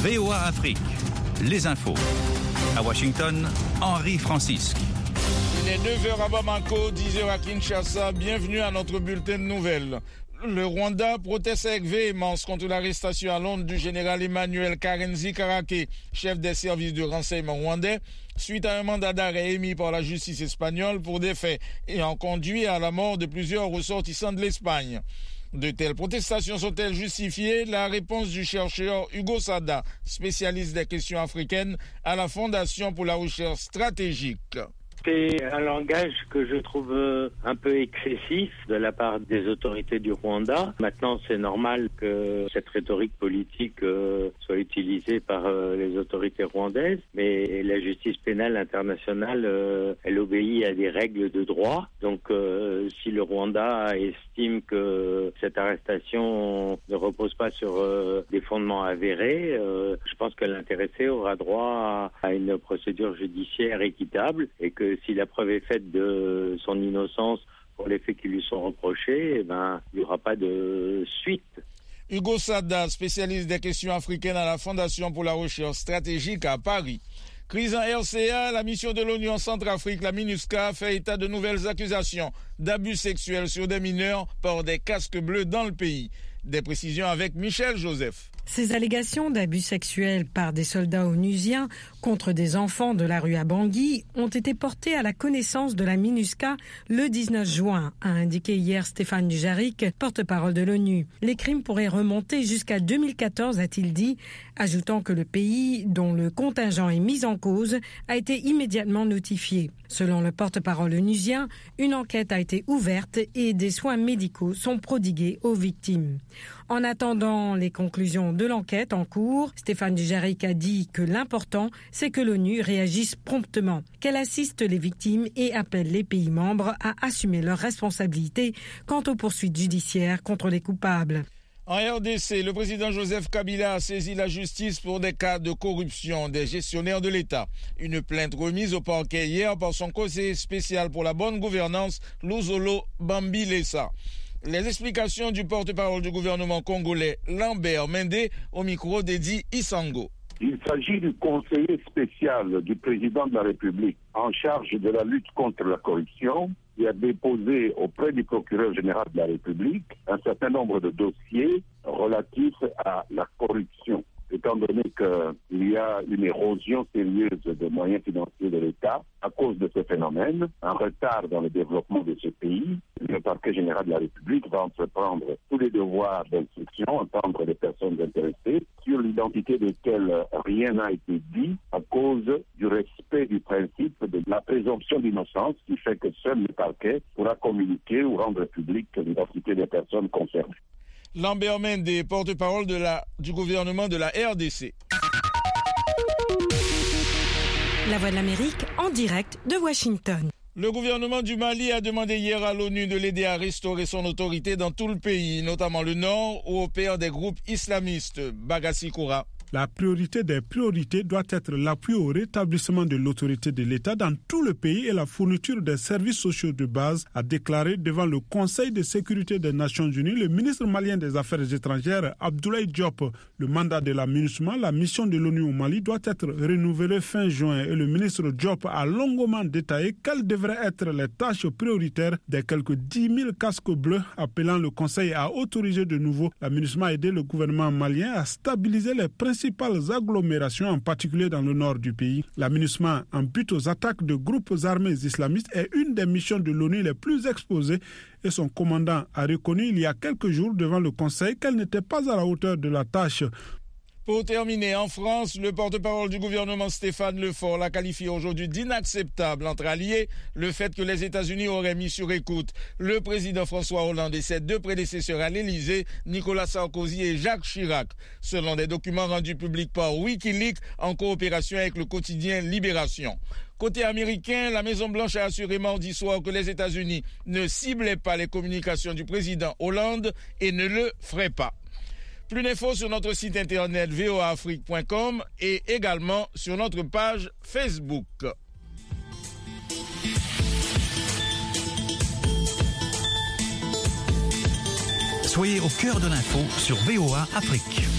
VOA Afrique, les infos. À Washington, Henri Francisque. Il est 9h à Bamako, 10h à Kinshasa. Bienvenue à notre bulletin de nouvelles. Le Rwanda proteste avec véhémence contre l'arrestation à Londres du général Emmanuel Karenzi Karake, chef des services de renseignement rwandais, suite à un mandat d'arrêt émis par la justice espagnole pour des faits ayant conduit à la mort de plusieurs ressortissants de l'Espagne. De telles protestations sont-elles justifiées? La réponse du chercheur Hugo Sada, spécialiste des questions africaines à la Fondation pour la recherche stratégique. C'est un langage que je trouve un peu excessif de la part des autorités du Rwanda. Maintenant, c'est normal que cette rhétorique politique soit utilisée par les autorités rwandaises, mais la justice pénale internationale, elle obéit à des règles de droit. Donc, si le Rwanda estime que cette arrestation ne repose pas sur des fondements avérés, je pense que l'intéressé aura droit à une procédure judiciaire équitable et que si la preuve est faite de son innocence pour les faits qui lui sont reprochés, il n'y aura pas de suite. Hugo Sada, spécialiste des questions africaines à la Fondation pour la recherche stratégique à Paris. Crise en RCA, la mission de l'ONU en Centrafrique, la MINUSCA, fait état de nouvelles accusations d'abus sexuels sur des mineurs par des casques bleus dans le pays. Des précisions avec Michel Joseph. Ces allégations d'abus sexuels par des soldats onusiens contre des enfants de la rue à Bangui ont été portées à la connaissance de la MINUSCA le 19 juin, a indiqué hier Stéphane Dujarric, porte-parole de l'ONU. Les crimes pourraient remonter jusqu'à 2014, a-t-il dit, ajoutant que le pays, dont le contingent est mis en cause, a été immédiatement notifié. Selon le porte-parole onusien, une enquête a été ouverte et des soins médicaux sont prodigués aux victimes. En attendant les conclusions de l'enquête en cours, Stéphane Dujarric a dit que l'important, c'est que l'ONU réagisse promptement, qu'elle assiste les victimes et appelle les pays membres à assumer leurs responsabilités quant aux poursuites judiciaires contre les coupables. En RDC, le président Joseph Kabila a saisi la justice pour des cas de corruption des gestionnaires de l'État. Une plainte remise au parquet hier par son conseiller spécial pour la bonne gouvernance, Luzolo Bambilesa. Les explications du porte-parole du gouvernement congolais, Lambert Mende, au micro d'Edi Isango. Il s'agit du conseiller spécial du président de la République en charge de la lutte contre la corruption qui a déposé auprès du procureur général de la République un certain nombre de dossiers relatifs à la corruption. Étant donné qu'il y a une érosion sérieuse des moyens financiers de l'État à cause de ce phénomène, un retard dans le développement de ce pays, le parquet général de la République va entreprendre tous les devoirs d'instruction, entendre les personnes intéressées, sur l'identité desquelles rien n'a été dit à cause du respect du principe de la présomption d'innocence qui fait que seul le parquet pourra communiquer ou rendre publique l'identité des personnes concernées. Lambert Mende, porte-parole du gouvernement de la RDC. La Voix de l'Amérique en direct de Washington. Le gouvernement du Mali a demandé hier à l'ONU de l'aider à restaurer son autorité dans tout le pays, notamment le nord où opèrent des groupes islamistes. Bagassi Koura. La priorité des priorités doit être l'appui au rétablissement de l'autorité de l'État dans tout le pays et la fourniture des services sociaux de base, a déclaré devant le Conseil de sécurité des Nations Unies le ministre malien des Affaires étrangères Abdoulaye Diop. Le mandat de la MINUSMA, la mission de l'ONU au Mali, doit être renouvelé fin juin et le ministre Diop a longuement détaillé quelles devraient être les tâches prioritaires des quelques 10 000 casques bleus, appelant le Conseil à autoriser de nouveau la MINUSMA à aider le gouvernement malien à stabiliser les principales agglomérations, en particulier dans le nord du pays. La MINUSMA, en but aux attaques de groupes armés islamistes, est une des missions de l'ONU les plus exposées et son commandant a reconnu il y a quelques jours devant le Conseil qu'elle n'était pas à la hauteur de la tâche. Pour terminer, en France, le porte-parole du gouvernement Stéphane Le Foll l'a qualifié aujourd'hui d'inacceptable entre alliés le fait que les États-Unis auraient mis sur écoute le président François Hollande et ses deux prédécesseurs à l'Élysée, Nicolas Sarkozy et Jacques Chirac, selon des documents rendus publics par Wikileaks en coopération avec le quotidien Libération. Côté américain, la Maison-Blanche a assuré mardi soir que les États-Unis ne ciblaient pas les communications du président Hollande et ne le feraient pas. Plus d'infos sur notre site internet voaafrique.com et également sur notre page Facebook. Soyez au cœur de l'info sur VOA Afrique.